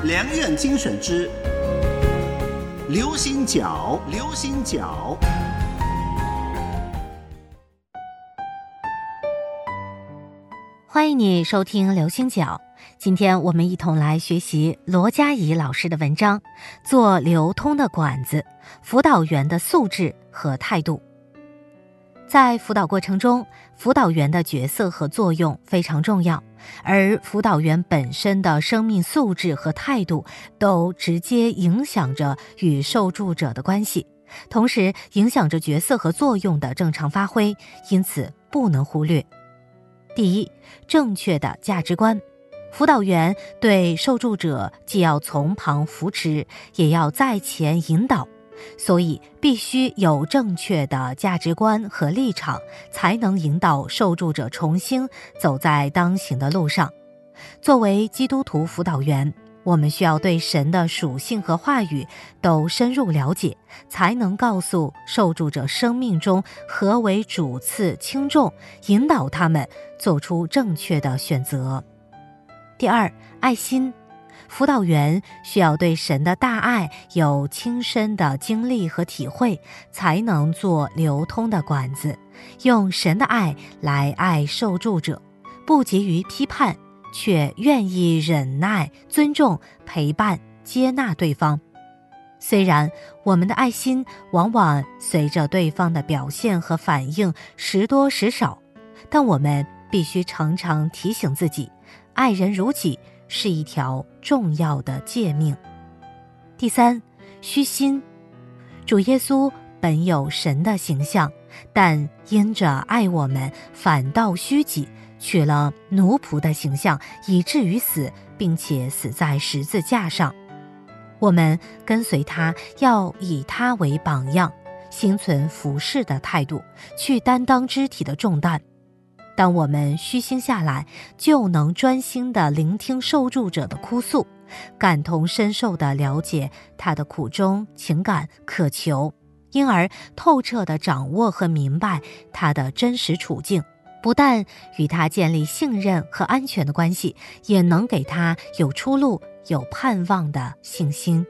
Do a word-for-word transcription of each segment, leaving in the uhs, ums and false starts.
良苑精选之流行角，流行角。 欢迎你收听流星角，今天我们一同来学习罗佳怡老师的文章，做流通的管子，辅导员的素质和态度。在辅导过程中，辅导员的角色和作用非常重要，而辅导员本身的生命素质和态度都直接影响着与受助者的关系，同时影响着角色和作用的正常发挥，因此不能忽略。第一，正确的价值观。辅导员对受助者既要从旁扶持，也要在前引导，所以必须有正确的价值观和立场，才能引导受助者重新走在当行的路上。作为基督徒辅导员，我们需要对神的属性和话语都深入了解，才能告诉受助者生命中何为主次轻重，引导他们做出正确的选择。第二，爱心。辅导员需要对神的大爱有亲身的经历和体会，才能做流通的管子，用神的爱来爱受助者，不急于批判，却愿意忍耐、尊重、陪伴、接纳对方。虽然我们的爱心往往随着对方的表现和反应时多时少，但我们必须常常提醒自己，爱人如己是一条重要的诫命。第三，虚心。主耶稣本有神的形象，但因着爱我们，反倒虚己，取了奴仆的形象，以至于死，并且死在十字架上。我们跟随他，要以他为榜样，心存服侍的态度，去担当肢体的重担。当我们虚心下来，就能专心地聆听受助者的哭诉，感同身受地了解他的苦衷、情感、渴求，因而透彻地掌握和明白他的真实处境，不但与他建立信任和安全的关系，也能给他有出路、有盼望的信心。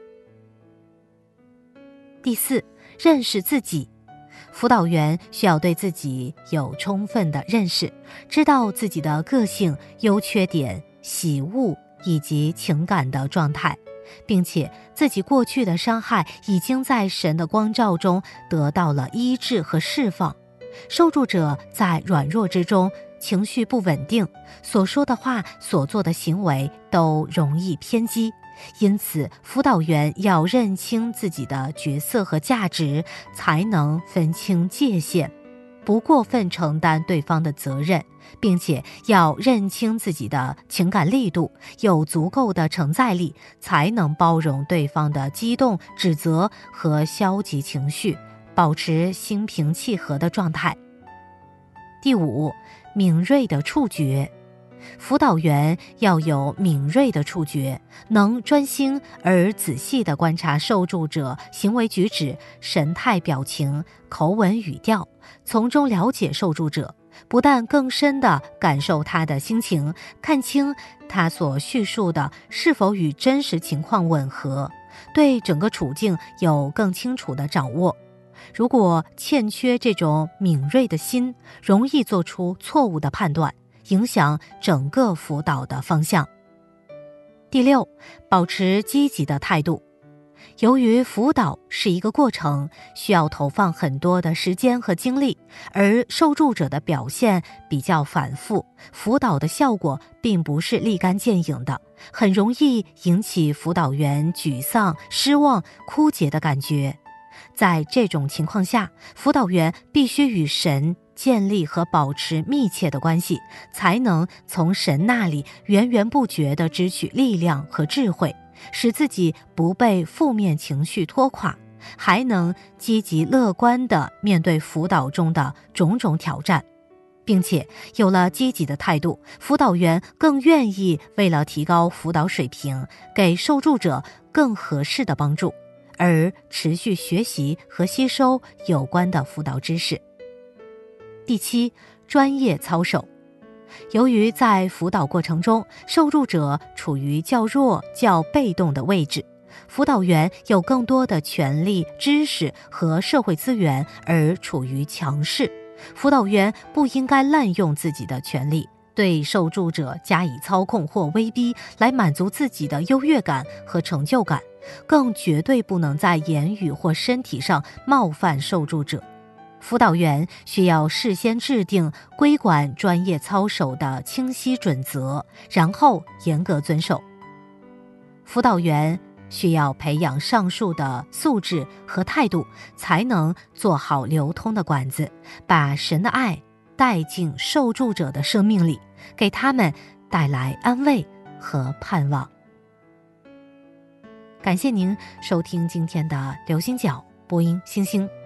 第四，认识自己。辅导员需要对自己有充分的认识，知道自己的个性、优缺点、喜恶以及情感的状态，并且自己过去的伤害已经在神的光照中得到了医治和释放。受助者在软弱之中，情绪不稳定，所说的话、所做的行为都容易偏激，因此辅导员要认清自己的角色和价值，才能分清界限，不过分承担对方的责任，并且要认清自己的情感力度，有足够的承载力，才能包容对方的激动、指责和消极情绪，保持心平气和的状态。第五，敏锐的触觉。辅导员要有敏锐的触觉，能专心而仔细地观察受助者行为举止、神态表情、口吻语调，从中了解受助者，不但更深地感受他的心情，看清他所叙述的是否与真实情况吻合，对整个处境有更清楚的掌握。如果欠缺这种敏锐的心，容易做出错误的判断，影响整个辅导的方向。第六，保持积极的态度。由于辅导是一个过程，需要投放很多的时间和精力，而受助者的表现比较反复，辅导的效果并不是立竿见影的，很容易引起辅导员沮丧、失望、枯竭的感觉。在这种情况下，辅导员必须与神建立和保持密切的关系，才能从神那里源源不绝地支取力量和智慧，使自己不被负面情绪拖垮，还能积极乐观地面对辅导中的种种挑战。并且有了积极的态度，辅导员更愿意为了提高辅导水平，给受助者更合适的帮助，而持续学习和吸收有关的辅导知识。第七，专业操守。 由于在辅导过程中，受助者处于较弱、较被动的位置，辅导员有更多的权利、知识和社会资源而处于强势。辅导员不应该滥用自己的权利，对受助者加以操控或威逼，来满足自己的优越感和成就感，更绝对不能在言语或身体上冒犯受助者。辅导员需要事先制定规管专业操守的清晰准则，然后严格遵守。辅导员需要培养上述的素质和态度，才能做好流通的管子，把神的爱带进受助者的生命里，给他们带来安慰和盼望。感谢您收听今天的流星角播音星星。